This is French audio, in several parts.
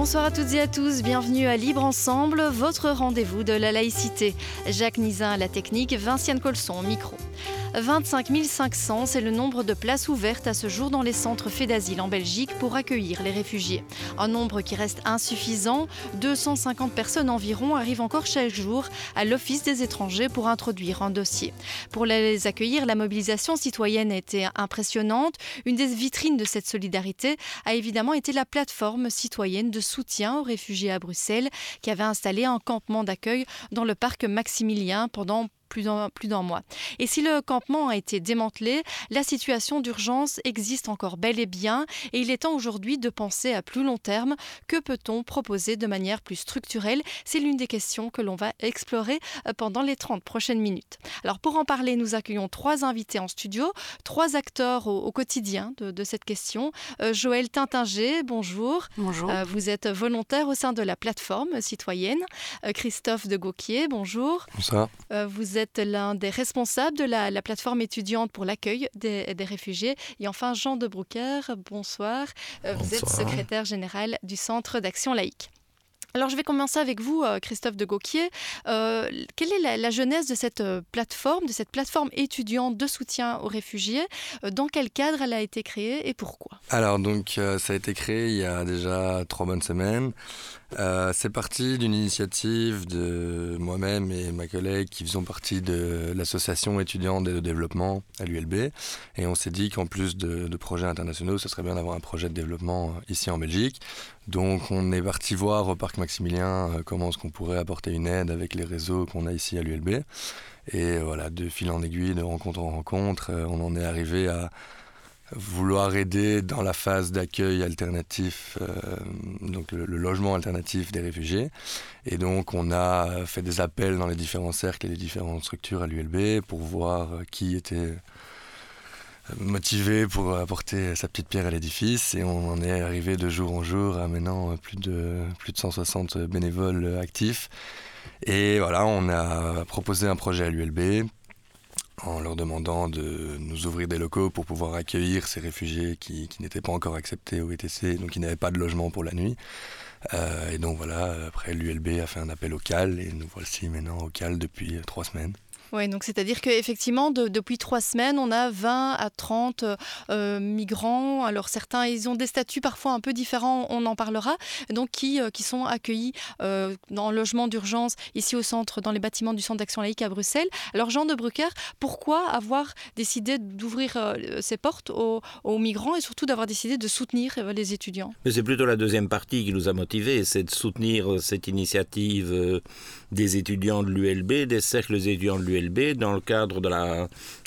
Bonsoir à toutes et à tous, bienvenue à Libre Ensemble, votre rendez-vous de la laïcité. Jacques Nizin à la technique, Vinciane Colson au micro. 25 500, c'est le nombre de places ouvertes à ce jour dans les centres faits d'asile en Belgique pour accueillir les réfugiés. Un nombre qui reste insuffisant. 250 personnes environ arrivent encore chaque jour à l'Office des étrangers pour introduire un dossier. Pour les accueillir, la mobilisation citoyenne a été impressionnante. Une des vitrines de cette solidarité a évidemment été la plateforme citoyenne de soutien aux réfugiés à Bruxelles qui avait installé un campement d'accueil dans le parc Maximilien pendant plus d'un mois. Et si le campement a été démantelé, la situation d'urgence existe encore bel et bien et il est temps aujourd'hui de penser à plus long terme. Que peut-on proposer de manière plus structurelle ? C'est l'une des questions que l'on va explorer pendant les 30 prochaines minutes. Alors pour en parler, nous accueillons 3 invités en studio, 3 acteurs au quotidien de cette question. Joël Tintinger, bonjour. Bonjour. Vous êtes volontaire au sein de la plateforme citoyenne. Christophe de Gauquier, bonjour. Bonsoir. Vous êtes l'un des responsables de la plateforme étudiante pour l'accueil des réfugiés. Et enfin, Jean de Broucker, bonsoir. Vous êtes secrétaire général du Centre d'action laïque. Alors, je vais commencer avec vous, Christophe de Gauquier. Quelle est la genèse de cette plateforme étudiante de soutien aux réfugiés ? Dans quel cadre elle a été créée et pourquoi ? Alors, donc, ça a été créé il y a déjà 3 bonnes semaines. C'est parti d'une initiative de moi-même et ma collègue qui faisons partie de l'association étudiante de développement à l'ULB. Et on s'est dit qu'en plus de projets internationaux, ce serait bien d'avoir un projet de développement ici en Belgique. Donc on est parti voir au parc Maximilien comment est-ce qu'on pourrait apporter une aide avec les réseaux qu'on a ici à l'ULB. Et voilà, de fil en aiguille, de rencontre en rencontre, on en est arrivé à vouloir aider dans la phase d'accueil alternatif, donc le logement alternatif des réfugiés. Et donc on a fait des appels dans les différents cercles et les différentes structures à l'ULB pour voir qui était motivé pour apporter sa petite pierre à l'édifice. Et on en est arrivé de jour en jour à maintenant plus de 160 bénévoles actifs. Et voilà, on a proposé un projet à l'ULB en leur demandant de nous ouvrir des locaux pour pouvoir accueillir ces réfugiés qui n'étaient pas encore acceptés au ETC, donc qui n'avaient pas de logement pour la nuit. Et donc voilà, après l'ULB a fait un appel au CAL et nous voici maintenant au CAL depuis 3 semaines. Oui, donc c'est-à-dire qu'effectivement, depuis 3 semaines, on a 20 à 30 migrants. Alors certains, ils ont des statuts parfois un peu différents, on en parlera, donc qui sont accueillis dans le logement d'urgence ici au centre, dans les bâtiments du Centre d'action laïque à Bruxelles. Alors Jean de Broucker, pourquoi avoir décidé d'ouvrir ses portes aux migrants et surtout d'avoir décidé de soutenir les étudiants ? Mais c'est plutôt la deuxième partie qui nous a motivés, c'est de soutenir cette initiative des étudiants de l'ULB, des cercles étudiants de l'ULB, dans le cadre de la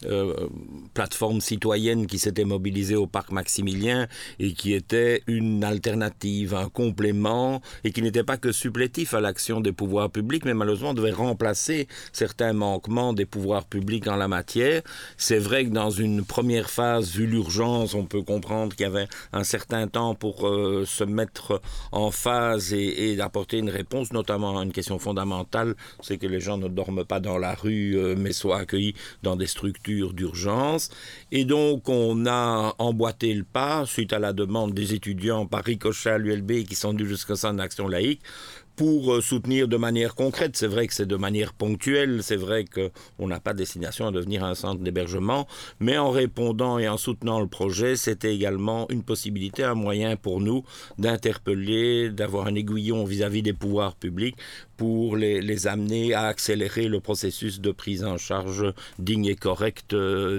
plateforme citoyenne qui s'était mobilisée au parc Maximilien et qui était une alternative, un complément et qui n'était pas que supplétif à l'action des pouvoirs publics, mais malheureusement devait remplacer certains manquements des pouvoirs publics en la matière. C'est vrai que dans une première phase, vu l'urgence, on peut comprendre qu'il y avait un certain temps pour se mettre en phase et apporter une réponse, notamment à une question fondamentale, c'est que les gens ne dorment pas dans la rue, mais soient accueillis dans des structures d'urgence. Et donc, on a emboîté le pas, suite à la demande des étudiants par ricochet à l'ULB qui sont venus jusqu'au Centre d'action laïque, pour soutenir de manière concrète. C'est vrai que c'est de manière ponctuelle, c'est vrai qu'on n'a pas destination à devenir un centre d'hébergement, mais en répondant et en soutenant le projet, c'était également une possibilité, un moyen pour nous d'interpeller, d'avoir un aiguillon vis-à-vis des pouvoirs publics pour les amener à accélérer le processus de prise en charge digne et correcte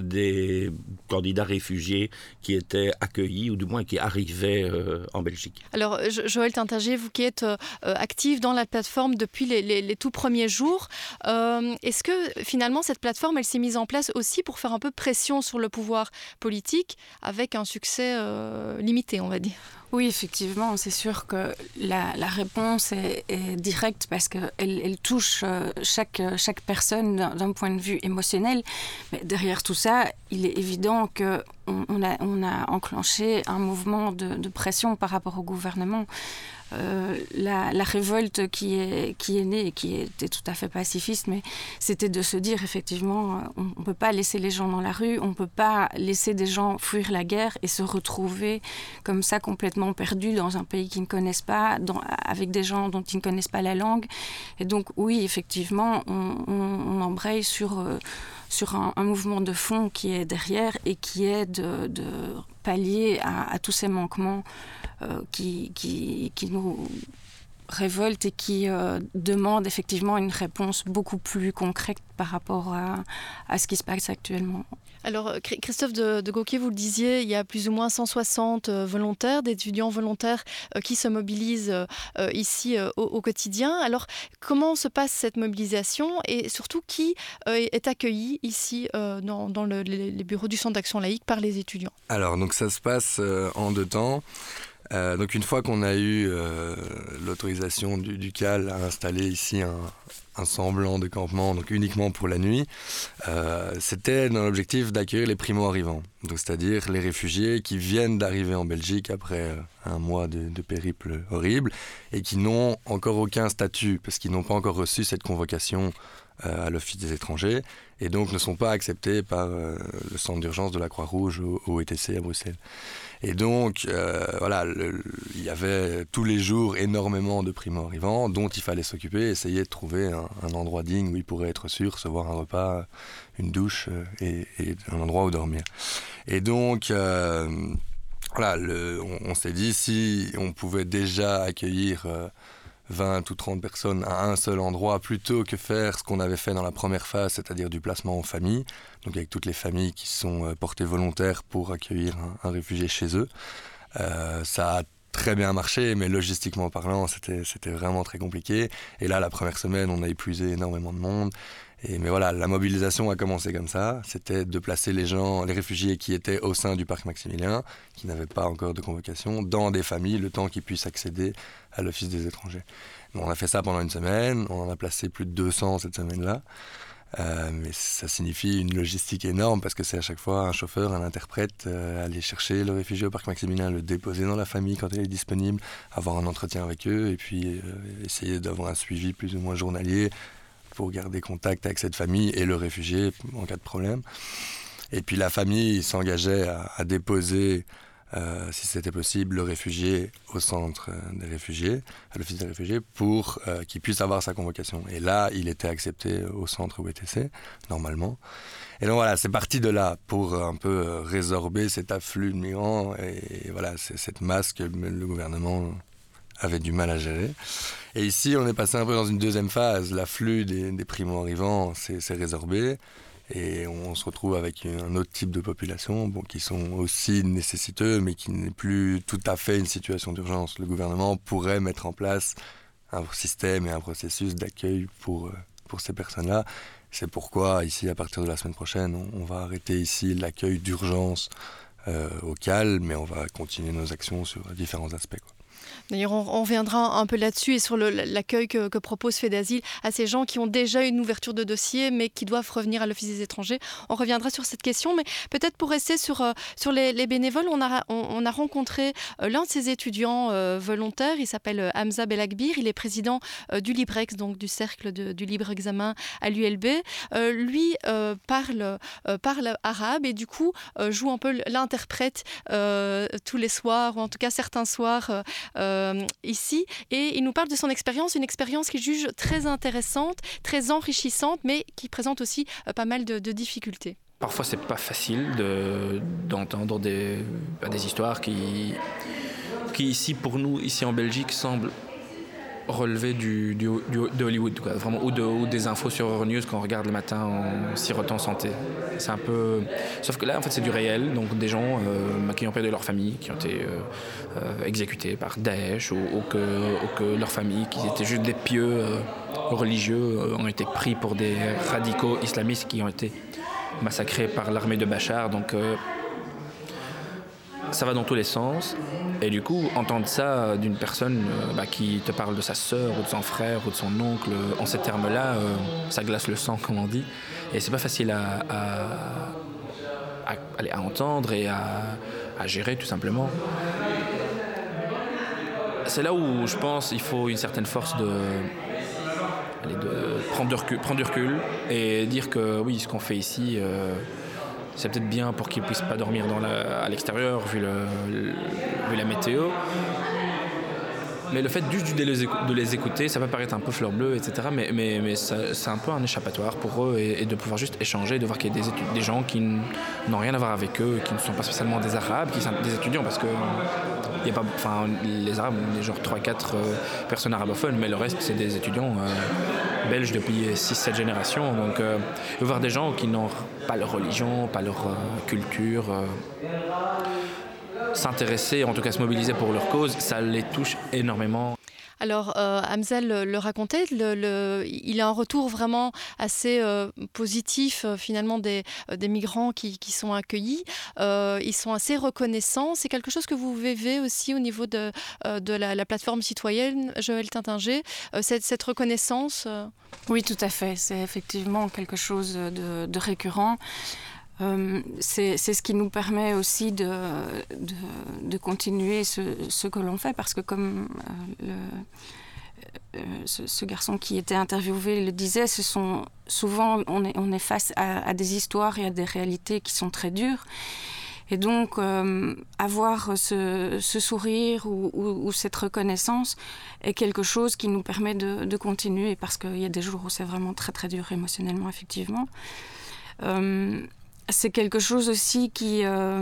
des candidats réfugiés qui étaient accueillis, ou du moins qui arrivaient en Belgique. Alors, Joël Tintinger, vous qui êtes actif dans la plateforme depuis les tout premiers jours, est-ce que finalement cette plateforme, elle s'est mise en place aussi pour faire un peu pression sur le pouvoir politique avec un succès limité, on va dire ? Oui, effectivement, c'est sûr que la réponse est directe parce qu'elle touche chaque personne d'un point de vue émotionnel. Mais derrière tout ça, il est évident qu'on a enclenché un mouvement de pression par rapport au gouvernement. la révolte qui est née et qui était tout à fait pacifiste, mais c'était de se dire effectivement, on ne peut pas laisser les gens dans la rue, on ne peut pas laisser des gens fuir la guerre et se retrouver comme ça complètement perdus dans un pays qu'ils ne connaissent pas, avec des gens dont ils ne connaissent pas la langue. Et donc oui, effectivement, on embraye sur un mouvement de fond qui est derrière et qui est de pallier à tous ces manquements qui nous révoltent et qui demandent effectivement une réponse beaucoup plus concrète par rapport à ce qui se passe actuellement. Alors, Christophe de Gauquier, vous le disiez, il y a plus ou moins 160 volontaires, d'étudiants volontaires qui se mobilisent ici au quotidien. Alors, comment se passe cette mobilisation et surtout qui est accueilli ici dans les bureaux du Centre d'action laïque par les étudiants? Alors, donc ça se passe en 2 temps. Donc une fois qu'on a eu l'autorisation du CAL à installer ici un semblant de campement, donc uniquement pour la nuit, c'était dans l'objectif d'accueillir les primo-arrivants, donc c'est-à-dire les réfugiés qui viennent d'arriver en Belgique après un mois de périple horrible et qui n'ont encore aucun statut parce qu'ils n'ont pas encore reçu cette convocation à l'Office des étrangers et donc ne sont pas acceptés par le centre d'urgence de la Croix-Rouge au ETC à Bruxelles. Et donc, voilà, il y avait tous les jours énormément de primo-arrivants dont il fallait s'occuper, essayer de trouver un endroit digne où ils pourraient être sûrs, recevoir un repas, une douche et un endroit où dormir. Et donc, voilà, on s'est dit si on pouvait déjà accueillir 20 ou 30 personnes à un seul endroit plutôt que faire ce qu'on avait fait dans la première phase, c'est-à-dire du placement en famille, donc avec toutes les familles qui sont portées volontaires pour accueillir un réfugié chez eux. Ça a très bien marché, mais logistiquement parlant, c'était vraiment très compliqué. Et là, la première semaine, on a épuisé énormément de monde. Mais voilà, la mobilisation a commencé comme ça. C'était de placer les réfugiés qui étaient au sein du parc Maximilien, qui n'avaient pas encore de convocation, dans des familles, le temps qu'ils puissent accéder à l'Office des étrangers. Bon, on a fait ça pendant une semaine. On en a placé plus de 200 cette semaine-là. Mais ça signifie une logistique énorme parce que c'est à chaque fois un chauffeur, un interprète, aller chercher le réfugié au parc Maximilien, le déposer dans la famille quand elle est disponible, avoir un entretien avec eux et puis essayer d'avoir un suivi plus ou moins journalier pour garder contact avec cette famille et le réfugié en cas de problème. Et puis la famille s'engageait à déposer, si c'était possible, le réfugié au centre des réfugiés, à l'Office des réfugiés, pour qu'il puisse avoir sa convocation. Et là, il était accepté au centre UETC, normalement. Et donc voilà, c'est parti de là pour un peu résorber cet afflux de migrants et voilà, c'est cette masse que le gouvernement avait du mal à gérer. Et ici, on est passé un peu dans une deuxième phase. L'afflux des primo-arrivants s'est résorbé. Et on se retrouve avec un autre type de population qui sont aussi nécessiteux, mais qui n'est plus tout à fait une situation d'urgence. Le gouvernement pourrait mettre en place un système et un processus d'accueil pour ces personnes-là. C'est pourquoi, ici, à partir de la semaine prochaine, on va arrêter ici l'accueil d'urgence au CAL, mais on va continuer nos actions sur différents aspects, quoi. D'ailleurs, on reviendra un peu là-dessus et sur l'accueil que propose FEDASIL à ces gens qui ont déjà une ouverture de dossier mais qui doivent revenir à l'Office des étrangers. On reviendra sur cette question, mais peut-être pour rester sur les bénévoles, on a rencontré l'un de ces étudiants volontaires. Il s'appelle Hamza Belakbir, il est président du Librex, donc du cercle du libre examen à l'ULB. Lui parle arabe et du coup joue un peu l'interprète tous les soirs, ou en tout cas certains soirs ici, et il nous parle de son expérience, une expérience qu'il juge très intéressante, très enrichissante, mais qui présente aussi pas mal de difficultés. Parfois, c'est pas facile d'entendre des histoires qui ici, pour nous, ici en Belgique, semblent relever de Hollywood, quoi, vraiment, ou des infos sur Euronews quand on regarde le matin en sirotant santé. C'est un peu... Sauf que là, en fait, c'est du réel, donc des gens qui ont perdu leur famille, qui ont été exécutés par Daesh, ou que leur famille, qui étaient juste des pieux religieux, ont été pris pour des radicaux islamistes qui ont été massacrés par l'armée de Bachar. Donc ça va dans tous les sens. Et du coup, entendre ça d'une personne qui te parle de sa sœur ou de son frère ou de son oncle en ces termes-là, ça glace le sang, comme on dit. Et c'est pas facile à entendre et à gérer, tout simplement. c'est là où je pense qu'il faut une certaine force de prendre du recul et dire que oui, ce qu'on fait ici, c'est peut-être bien pour qu'ils ne puissent pas dormir à l'extérieur vu la météo. Mais le fait juste de les écouter, ça peut paraître un peu fleur bleue, etc. Mais c'est un peu un échappatoire pour eux et de pouvoir juste échanger, de voir qu'il y a des gens qui n'ont rien à voir avec eux, qui ne sont pas spécialement des Arabes, qui sont des étudiants, parce que il y a pas, les Arabes, on est genre 3-4 personnes arabophones, mais le reste, c'est des étudiants belges depuis 6-7 générations. Donc, de voir des gens qui n'ont pas leur religion, pas leur culture... s'intéresser, en tout cas se mobiliser pour leur cause, ça les touche énormément. Alors, Hamza le racontait, il a un retour vraiment assez positif finalement des migrants qui sont accueillis. Ils sont assez reconnaissants. C'est quelque chose que vous vivez aussi au niveau de la plateforme citoyenne, Joël Tintinger, cette reconnaissance Oui, tout à fait. C'est effectivement quelque chose de récurrent. C'est ce qui nous permet aussi de continuer ce que l'on fait, parce que comme ce garçon qui était interviewé le disait, souvent on est face à des histoires et à des réalités qui sont très dures. Et donc, avoir ce sourire ou cette reconnaissance est quelque chose qui nous permet de continuer, parce qu'il y a des jours où c'est vraiment très très dur émotionnellement, effectivement. C'est quelque chose aussi qui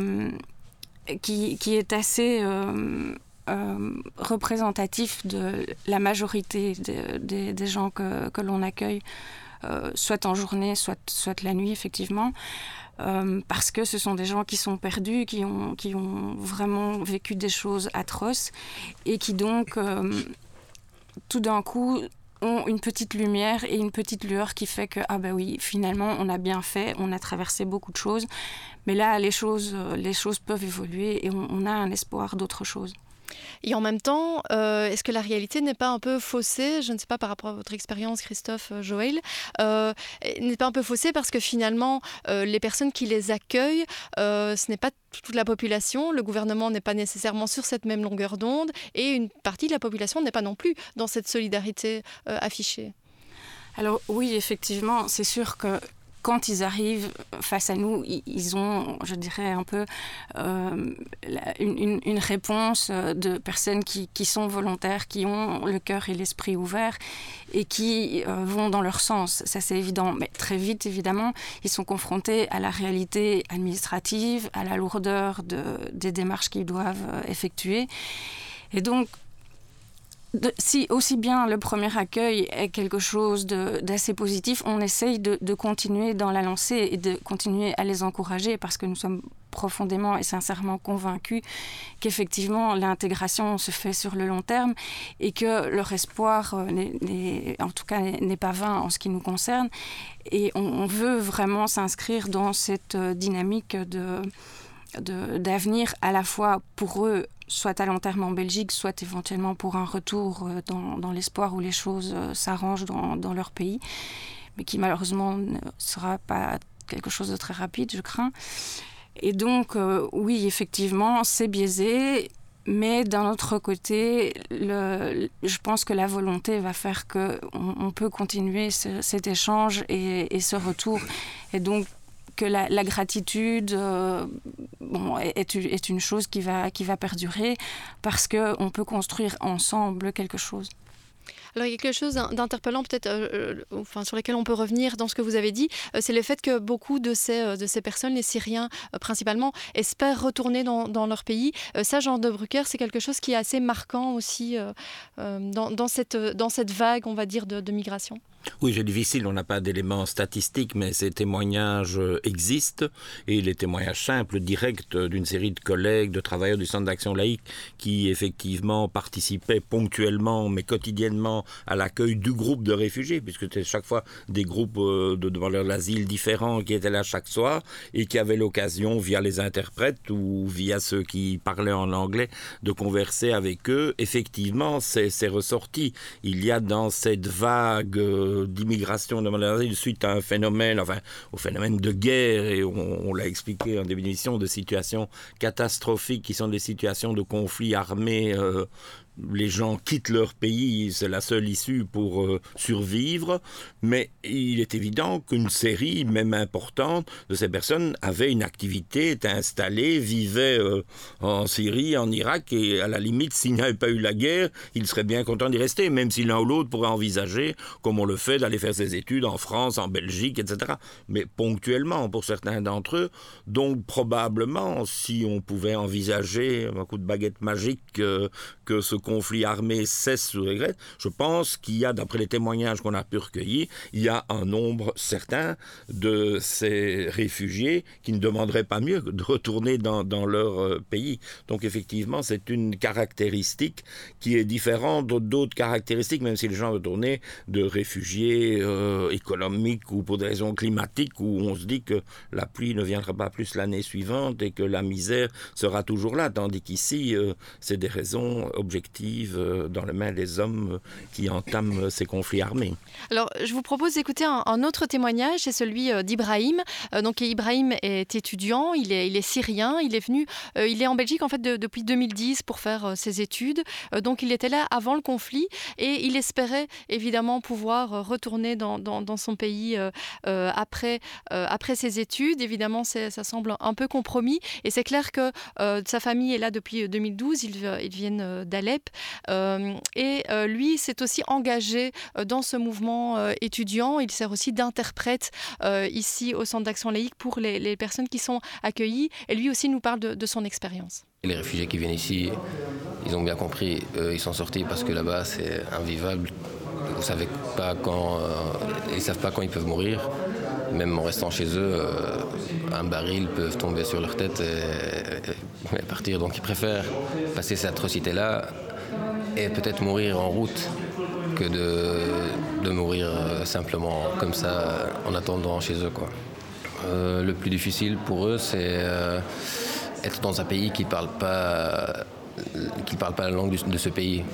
est assez représentatif de la majorité des gens que l'on accueille, soit en journée, soit la nuit, effectivement, parce que ce sont des gens qui sont perdus, qui ont vraiment vécu des choses atroces et qui donc, tout d'un coup, ont une petite lumière et une petite lueur qui fait que, ah ben oui, finalement, on a bien fait, on a traversé beaucoup de choses, mais là, les choses peuvent évoluer et on a un espoir d'autre chose. Et en même temps, est-ce que la réalité n'est pas un peu faussée, je ne sais pas par rapport à votre expérience, Christophe, Joël, n'est pas un peu faussée parce que finalement, les personnes qui les accueillent, ce n'est pas toute la population, le gouvernement n'est pas nécessairement sur cette même longueur d'onde et une partie de la population n'est pas non plus dans cette solidarité affichée. Alors oui, effectivement, c'est sûr que quand ils arrivent face à nous, ils ont, je dirais, un peu une réponse de personnes qui sont volontaires, qui ont le cœur et l'esprit ouverts et qui vont dans leur sens. Ça, c'est évident. Mais très vite, évidemment, ils sont confrontés à la réalité administrative, à la lourdeur des démarches qu'ils doivent effectuer. Et donc, si aussi bien le premier accueil est quelque chose d'assez positif, on essaye de continuer dans la lancée et de continuer à les encourager, parce que nous sommes profondément et sincèrement convaincus qu'effectivement l'intégration se fait sur le long terme et que leur espoir n'est pas vain en ce qui nous concerne. Et on veut vraiment s'inscrire dans cette dynamique d'avenir à la fois pour eux, soit à long terme en Belgique, soit éventuellement pour un retour dans l'espoir où les choses s'arrangent dans leur pays, mais qui malheureusement ne sera pas quelque chose de très rapide, je crains. Et donc, oui, effectivement, c'est biaisé, mais d'un autre côté, je pense que la volonté va faire qu'on peut continuer cet échange et ce retour. Et donc, que la gratitude est une chose qui va perdurer parce qu'on peut construire ensemble quelque chose. Alors, il y a quelque chose d'interpellant peut-être sur lequel on peut revenir dans ce que vous avez dit, c'est le fait que beaucoup de ces personnes, les Syriens principalement, espèrent retourner dans leur pays. Ça, Jean de Brucker, c'est quelque chose qui est assez marquant aussi dans cette vague, on va dire, de migration. Oui, c'est difficile, on n'a pas d'éléments statistiques, mais ces témoignages existent, et les témoignages simples, directs d'une série de collègues, de travailleurs du Centre d'action laïque qui effectivement participaient ponctuellement, mais quotidiennement à l'accueil du groupe de réfugiés, puisque c'était chaque fois des groupes de demandeurs d'asile différents qui étaient là chaque soir, et qui avaient l'occasion, via les interprètes ou via ceux qui parlaient en anglais, de converser avec eux. Effectivement, c'est ressorti. Il y a dans cette vague d'immigration demandeurs d'asile suite à un phénomène, au phénomène de guerre, et on l'a expliqué en définition, de situations catastrophiques qui sont des situations de conflits armés les gens quittent leur pays, c'est la seule issue pour survivre, mais il est évident qu'une série, même importante, de ces personnes avait une activité, était installée, vivait en Syrie, en Irak, et à la limite, s'il n'y avait pas eu la guerre, ils seraient bien contents d'y rester, même si l'un ou l'autre pourrait envisager, comme on le fait, d'aller faire ses études en France, en Belgique, etc. Mais ponctuellement, pour certains d'entre eux. Donc probablement, si on pouvait envisager, un coup de baguette magique, que ce conflit armé cesse ou régresse, je pense qu'il y a, d'après les témoignages qu'on a pu recueillir, il y a un nombre certain de ces réfugiés qui ne demanderaient pas mieux que de retourner dans leur pays. Donc effectivement, c'est une caractéristique qui est différente d'autres caractéristiques, même si les gens retournaient de réfugiés économiques ou pour des raisons climatiques, où on se dit que la pluie ne viendra pas plus l'année suivante et que la misère sera toujours là, tandis qu'ici, c'est des raisons objectives dans les mains des hommes qui entament ces conflits armés. Alors, je vous propose d'écouter un autre témoignage, c'est celui d'Ibrahim. Donc, Ibrahim est étudiant, il est syrien, il est en Belgique en fait depuis 2010 pour faire ses études. Donc, il était là avant le conflit et il espérait évidemment pouvoir retourner dans son pays après ses études. Évidemment, ça semble un peu compromis et c'est clair que sa famille est là depuis 2012, ils viennent d'Alep et lui s'est aussi engagé dans ce mouvement étudiant. Il sert aussi d'interprète ici au Centre d'Action Laïque pour les personnes qui sont accueillies et lui aussi nous parle de son expérience. Les réfugiés qui viennent ici, ils ont bien compris, ils sont sortis parce que là-bas c'est invivable. Vous savez pas quand, ils savent pas quand ils peuvent mourir. Même en restant chez eux, un baril peut tomber sur leur tête et partir. Donc ils préfèrent passer cette atrocité-là et peut-être mourir en route que de mourir simplement comme ça en attendant chez eux, quoi. Le plus difficile pour eux, c'est être dans un pays qui ne parle pas la langue de ce pays.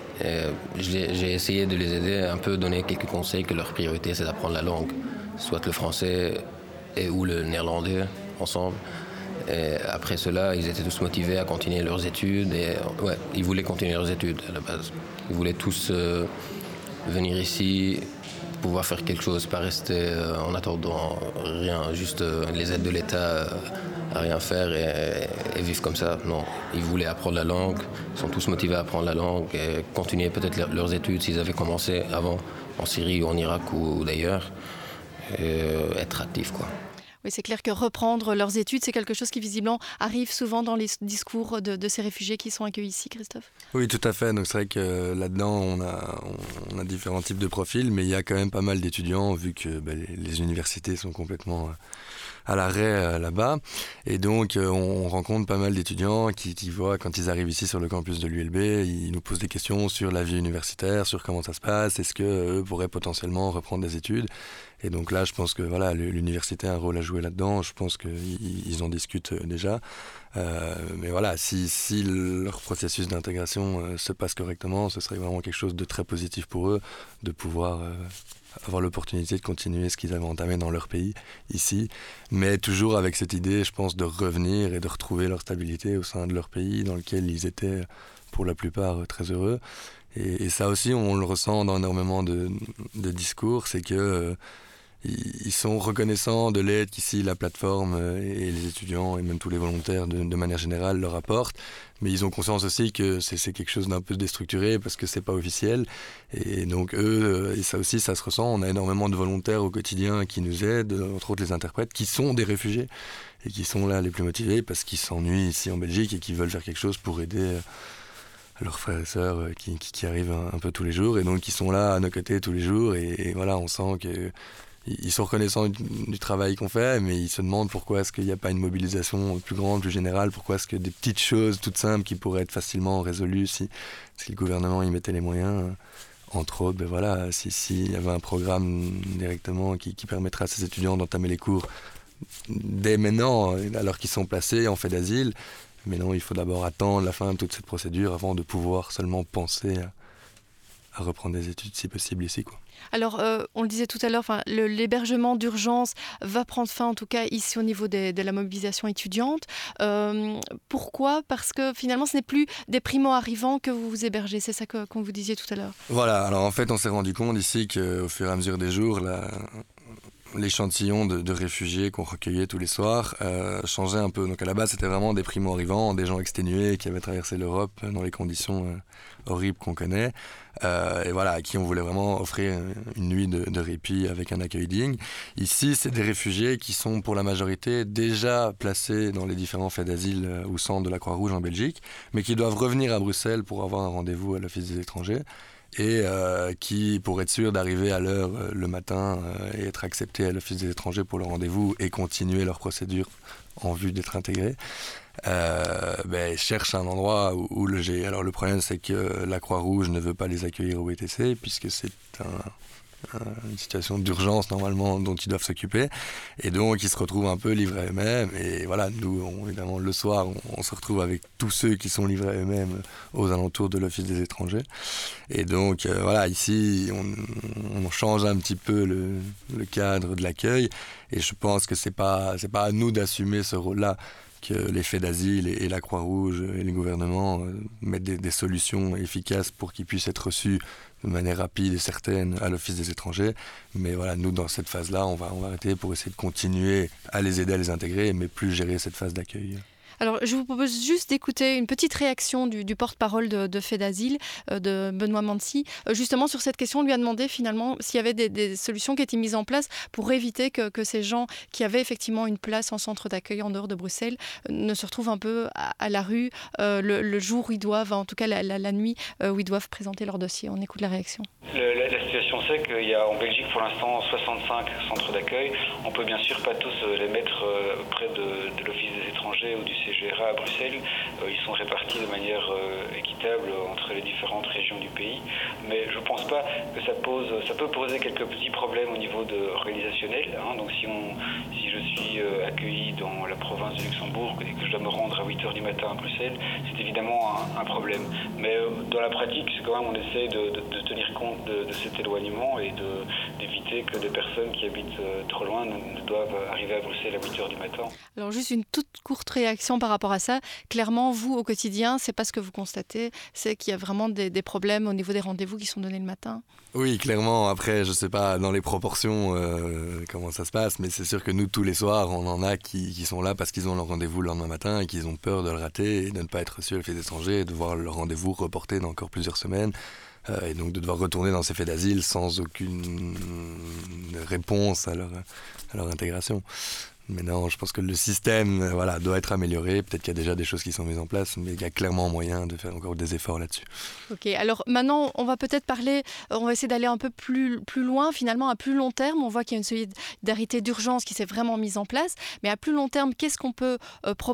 J'ai essayé de les aider, un peu donner quelques conseils, que leur priorité c'est d'apprendre la langue, soit le français ou le néerlandais ensemble. Et après cela, ils étaient tous motivés à continuer leurs études. Ils voulaient continuer leurs études à la base. Ils voulaient tous venir ici, pouvoir faire quelque chose, pas rester en attendant rien, juste les aides de l'État à rien faire et vivre comme ça. Non, ils voulaient apprendre la langue, ils sont tous motivés à apprendre la langue et continuer peut-être leurs études s'ils avaient commencé avant en Syrie ou en Irak ou d'ailleurs, et être actifs, quoi. Oui, c'est clair que reprendre leurs études, c'est quelque chose qui visiblement arrive souvent dans les discours de ces réfugiés qui sont accueillis ici, Christophe. Oui, tout à fait. Donc c'est vrai que là-dedans, on a différents types de profils, mais il y a quand même pas mal d'étudiants, vu que les universités sont complètement à l'arrêt là-bas. Et donc, on rencontre pas mal d'étudiants qui voient, quand ils arrivent ici sur le campus de l'ULB, ils nous posent des questions sur la vie universitaire, sur comment ça se passe, est-ce qu'eux pourraient potentiellement reprendre des études. Et donc là, je pense que voilà, l'université a un rôle à jouer là-dedans. Je pense qu'ils en discutent déjà. Mais voilà, si leur processus d'intégration se passe correctement, ce serait vraiment quelque chose de très positif pour eux, de pouvoir avoir l'opportunité de continuer ce qu'ils avaient entamé dans leur pays, ici. Mais toujours avec cette idée, je pense, de revenir et de retrouver leur stabilité au sein de leur pays, dans lequel ils étaient, pour la plupart, très heureux. Et ça aussi, on le ressent dans énormément de discours, c'est que ils sont reconnaissants de l'aide qu'ici la plateforme et les étudiants et même tous les volontaires de manière générale leur apportent, mais ils ont conscience aussi que c'est quelque chose d'un peu déstructuré parce que c'est pas officiel, et donc eux, et ça aussi ça se ressent, on a énormément de volontaires au quotidien qui nous aident, entre autres les interprètes, qui sont des réfugiés et qui sont là les plus motivés parce qu'ils s'ennuient ici en Belgique et qui veulent faire quelque chose pour aider leurs frères et sœurs qui arrivent un peu tous les jours, et donc ils sont là à nos côtés tous les jours, et voilà, on sent que ils sont reconnaissants du travail qu'on fait, mais ils se demandent pourquoi est-ce qu'il n'y a pas une mobilisation plus grande, plus générale, pourquoi est-ce que des petites choses toutes simples qui pourraient être facilement résolues si le gouvernement y mettait les moyens, entre autres, voilà, s'il y avait un programme directement qui permettrait à ces étudiants d'entamer les cours dès maintenant, alors qu'ils sont placés en fait d'asile. Mais non, il faut d'abord attendre la fin de toute cette procédure avant de pouvoir seulement penser reprendre des études si possible ici, quoi. Alors, on le disait tout à l'heure, l'hébergement d'urgence va prendre fin, en tout cas ici au niveau de la mobilisation étudiante. Pourquoi ? Parce que finalement, ce n'est plus des primo-arrivants que vous hébergez, c'est ça qu'on vous disiez tout à l'heure. Voilà, alors en fait, on s'est rendu compte ici qu'au fur et à mesure des jours, l'échantillon de réfugiés qu'on recueillait tous les soirs changeait un peu. Donc à la base, c'était vraiment des primo-arrivants, des gens exténués qui avaient traversé l'Europe dans les conditions horribles qu'on connaît. Et voilà, à qui on voulait vraiment offrir une nuit de répit avec un accueil digne. Ici, c'est des réfugiés qui sont pour la majorité déjà placés dans les différents faits d'asile ou centres de la Croix-Rouge en Belgique, mais qui doivent revenir à Bruxelles pour avoir un rendez-vous à l'Office des étrangers. Et qui, pour être sûr d'arriver à l'heure le matin et être acceptés à l'Office des étrangers pour le rendez-vous et continuer leur procédure en vue d'être intégrés, cherchent un endroit où loger. Alors le problème, c'est que la Croix-Rouge ne veut pas les accueillir au ETC, puisque c'est une situation d'urgence normalement dont ils doivent s'occuper, et donc ils se retrouvent un peu livrés à eux-mêmes. Et voilà, nous évidemment le soir on se retrouve avec tous ceux qui sont livrés à eux-mêmes aux alentours de l'Office des étrangers, et donc voilà, ici on change un petit peu le cadre de l'accueil, et je pense que c'est pas à nous d'assumer ce rôle-là, que les faits d'asile et la Croix-Rouge et les gouvernements mettent des solutions efficaces pour qu'ils puissent être reçus de manière rapide et certaine à l'Office des étrangers. Mais voilà, nous, dans cette phase-là, on va arrêter pour essayer de continuer à les aider à les intégrer, mais plus gérer cette phase d'accueil. Alors, je vous propose juste d'écouter une petite réaction du porte-parole de Faits d'Asile, de Benoît Mancy. Justement, sur cette question, on lui a demandé finalement s'il y avait des solutions qui étaient mises en place pour éviter que ces gens qui avaient effectivement une place en centre d'accueil en dehors de Bruxelles ne se retrouvent un peu à la rue le jour où ils doivent, en tout cas la nuit, où ils doivent présenter leur dossier. On écoute la réaction. La situation, c'est qu'il y a en Belgique pour l'instant 65 centres d'accueil. On peut bien sûr pas tous les mettre près de l'Office des étrangers ou du CGRA à Bruxelles. Ils sont répartis de manière équitable entre les différentes régions du pays. Mais je ne pense pas que ça peut poser quelques petits problèmes au niveau organisationnel. Donc si je suis accueilli dans la province de Luxembourg et que je dois me rendre à 8h du matin à Bruxelles, c'est évidemment un problème. Mais dans la pratique, c'est quand même, on essaie de tenir compte de cet éloignement et d'éviter que des personnes qui habitent trop loin ne doivent arriver à Bruxelles à 8h du matin. Alors juste une toute courte réaction par rapport à ça. Clairement, vous, au quotidien, c'est pas ce que vous constatez, c'est qu'il y a vraiment des problèmes au niveau des rendez-vous qui sont donnés le matin. Oui, clairement. Après, je sais pas dans les proportions comment ça se passe, mais c'est sûr que nous, tous les soirs, on en a qui sont là parce qu'ils ont leur rendez-vous le lendemain matin et qu'ils ont peur de le rater et de ne pas être reçus à l'Office des étrangers et de voir leur rendez-vous reporté dans encore plusieurs semaines. Et donc de devoir retourner dans ces faits d'asile sans aucune réponse à leur intégration. Mais non, je pense que le système doit être amélioré. Peut-être qu'il y a déjà des choses qui sont mises en place, mais il y a clairement moyen de faire encore des efforts là-dessus. Ok, alors maintenant, on va peut-être parler, on va essayer d'aller un peu plus loin, finalement, à plus long terme. On voit qu'il y a une solidarité d'urgence qui s'est vraiment mise en place. Mais à plus long terme, qu'est-ce qu'on peut proposer ?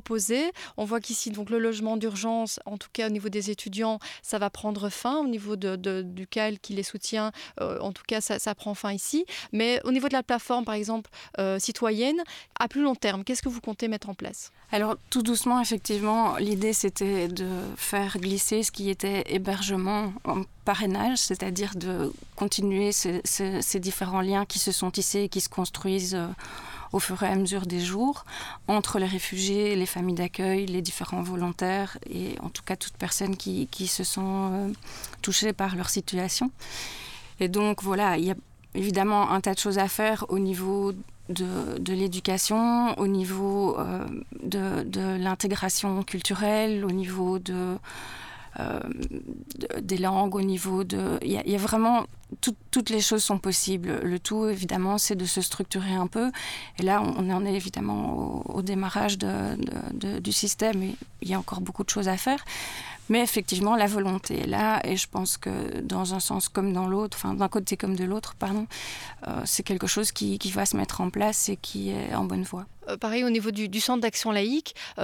On voit qu'ici, donc, le logement d'urgence, en tout cas au niveau des étudiants, ça va prendre fin. Au niveau du CAL qui les soutient, en tout cas, ça prend fin ici. Mais au niveau de la plateforme, par exemple, citoyenne, à plus long terme, qu'est-ce que vous comptez mettre en place ? Alors, tout doucement, effectivement, l'idée, c'était de faire glisser ce qui était hébergement en parrainage, c'est-à-dire de continuer ces différents liens qui se sont tissés et qui se construisent au fur et à mesure des jours entre les réfugiés, les familles d'accueil, les différents volontaires et en tout cas toute personne qui se sent touchée par leur situation. Et donc, voilà, il y a évidemment un tas de choses à faire au niveau de l'éducation, au niveau de l'intégration culturelle, au niveau des langues, au niveau de... Il y a vraiment... Toutes les choses sont possibles. Le tout, évidemment, c'est de se structurer un peu. Et là, on en est évidemment au démarrage du système. Et il y a encore beaucoup de choses à faire. Mais effectivement, la volonté est là. Et je pense que dans un sens comme dans l'autre, enfin d'un côté comme de l'autre, c'est quelque chose qui va se mettre en place et qui est en bonne voie. Pareil, au niveau du centre d'action laïque,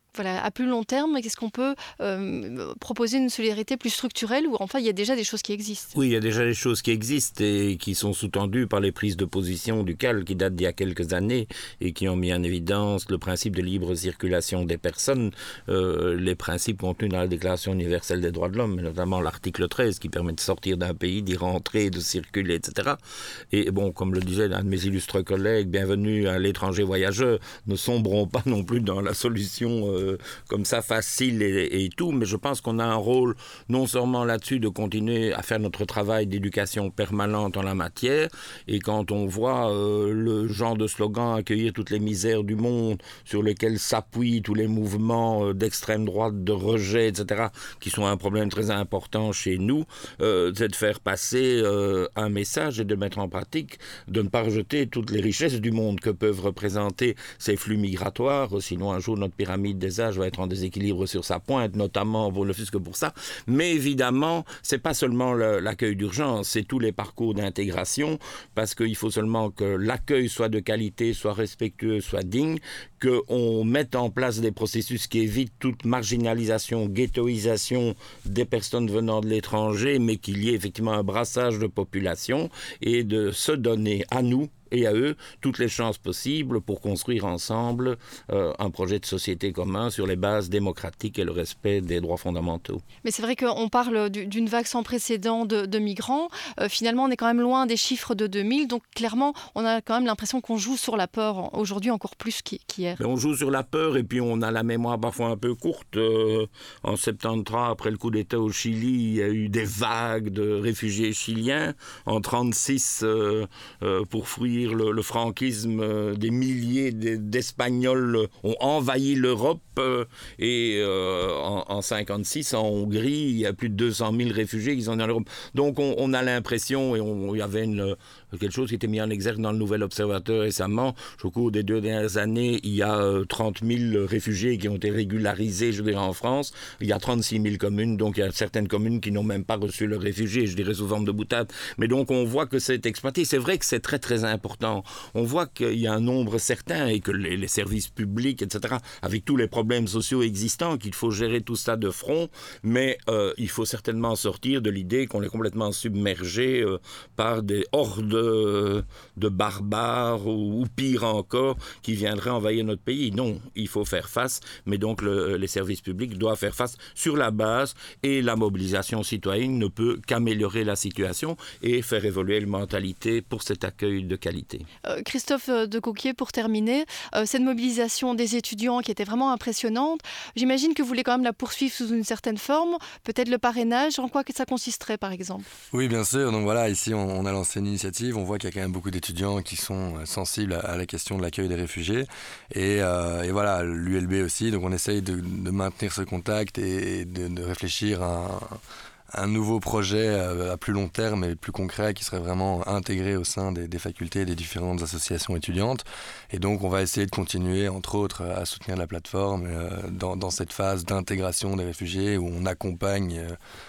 Voilà, à plus long terme, qu'est-ce qu'on peut proposer une solidarité plus structurelle où enfin il y a déjà des choses qui existent? Oui, il y a déjà des choses qui existent et qui sont sous-tendues par les prises de position du CAL qui datent d'il y a quelques années et qui ont mis en évidence le principe de libre circulation des personnes, les principes contenus dans la Déclaration universelle des droits de l'homme, notamment l'article 13 qui permet de sortir d'un pays, d'y rentrer, de circuler, etc. Et bon, comme le disait un de mes illustres collègues, bienvenue à l'étranger voyageur, ne sombrons pas non plus dans la solution comme ça facile et tout, mais je pense qu'on a un rôle non seulement là-dessus de continuer à faire notre travail d'éducation permanente en la matière, et quand on voit le genre de slogan accueillir toutes les misères du monde sur lesquels s'appuient tous les mouvements d'extrême droite, de rejet, etc., qui sont un problème très important chez nous, c'est de faire passer un message et de mettre en pratique, de ne pas rejeter toutes les richesses du monde que peuvent représenter ces flux migratoires, sinon un jour notre pyramide des âges va être en déséquilibre sur sa pointe, notamment ne fût-ce que pour ça. Mais évidemment, c'est pas seulement l'accueil d'urgence, c'est tous les parcours d'intégration, parce qu'il faut seulement que l'accueil soit de qualité, soit respectueux, soit digne, qu'on mette en place des processus qui évitent toute marginalisation, ghettoisation des personnes venant de l'étranger, mais qu'il y ait effectivement un brassage de population et de se donner à nous et à eux toutes les chances possibles pour construire ensemble un projet de société commun sur les bases démocratiques et le respect des droits fondamentaux. Mais c'est vrai qu'on parle d'une vague sans précédent de migrants. Finalement, on est quand même loin des chiffres de 2000. Donc clairement, on a quand même l'impression qu'on joue sur la peur aujourd'hui encore plus qu'hier. Mais on joue sur la peur et puis on a la mémoire parfois un peu courte. En 73, après le coup d'État au Chili, il y a eu des vagues de réfugiés chiliens. En 1936, pour fuir le franquisme, des milliers d'Espagnols ont envahi l'Europe et en 1956, en Hongrie, il y a plus de 200 000 réfugiés qui sont dans l'Europe. Donc on a l'impression, et il y avait quelque chose qui était mis en exergue dans le Nouvel Observateur récemment, au cours des 2 dernières années, il y a 30 000 réfugiés qui ont été régularisés, je dirais, en France. Il y a 36 000 communes, donc il y a certaines communes qui n'ont même pas reçu leurs réfugiés, je dirais sous forme de boutade. Mais donc on voit que c'est exploité. C'est vrai que c'est très très important. On voit qu'il y a un nombre certain et que les services publics, etc., avec tous les problèmes sociaux existants, qu'il faut gérer tout ça de front, mais il faut certainement sortir de l'idée qu'on est complètement submergé par des hordes de barbares ou pire encore, qui viendraient envahir notre pays. Non, il faut faire face, mais donc les services publics doivent faire face sur la base, et la mobilisation citoyenne ne peut qu'améliorer la situation et faire évoluer les mentalités pour cet accueil de qualité. Christophe de Coquier, pour terminer, cette mobilisation des étudiants qui était vraiment impressionnante, j'imagine que vous voulez quand même la poursuivre sous une certaine forme, peut-être le parrainage, en quoi que ça consisterait par exemple? Oui, bien sûr, donc voilà, ici on a lancé une initiative, on voit qu'il y a quand même beaucoup d'étudiants qui sont sensibles à la question de l'accueil des réfugiés et voilà, l'ULB aussi, donc on essaye de maintenir ce contact et de réfléchir à un nouveau projet à plus long terme et plus concret qui serait vraiment intégré au sein des facultés et des différentes associations étudiantes. Et donc on va essayer de continuer, entre autres, à soutenir la plateforme dans cette phase d'intégration des réfugiés où on accompagne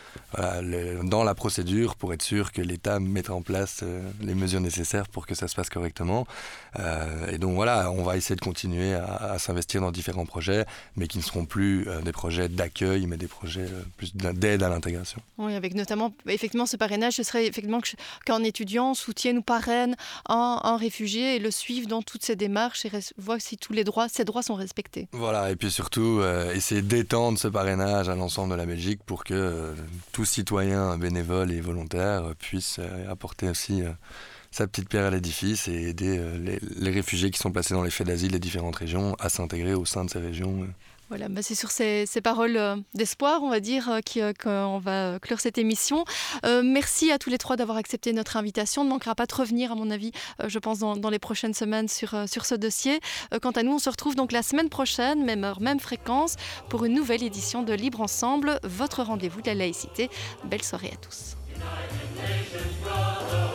dans la procédure pour être sûr que l'État mette en place les mesures nécessaires pour que ça se passe correctement. Et donc voilà, on va essayer de continuer à s'investir dans différents projets, mais qui ne seront plus des projets d'accueil, mais des projets plus d'aide à l'intégration. Oui, avec notamment, effectivement, ce parrainage, ce serait effectivement qu'un étudiant soutienne ou parraine un réfugié et le suive dans toutes ses démarches et voit si ses droits sont respectés. Voilà, et puis surtout, essayer d'étendre ce parrainage à l'ensemble de la Belgique pour que tout citoyen bénévole et volontaire puisse apporter aussi sa petite pierre à l'édifice et aider les réfugiés qui sont placés dans les faits d'asile des différentes régions à s'intégrer au sein de ces régions. Voilà, c'est sur ces paroles d'espoir, on va dire, qu'on va clore cette émission. Merci à tous les trois d'avoir accepté notre invitation. On ne manquera pas de revenir, à mon avis, je pense, dans les prochaines semaines sur ce dossier. Quant à nous, on se retrouve donc la semaine prochaine, même heure, même fréquence, pour une nouvelle édition de Libre Ensemble, votre rendez-vous de la laïcité. Belle soirée à tous.